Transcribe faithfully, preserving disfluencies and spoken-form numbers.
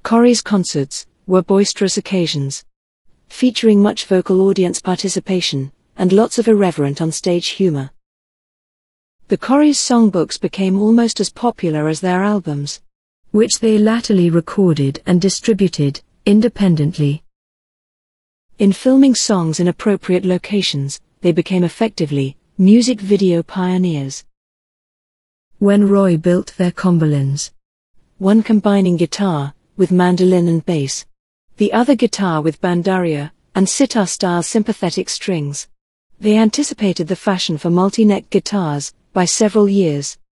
Corrie's concerts were boisterous occasions, featuring much vocal audience participation, and lots of irreverent on-stage humor. The Corries' songbooks became almost as popular as their albums, which they latterly recorded and distributed independently. In filming songs in appropriate locations, they became effectively music video pioneers. When Roy built their Combolins, one combining guitar with mandolin and bass, the other guitar with bandaria and sitar-style sympathetic strings, they anticipated the fashion for multi-neck guitars by several years.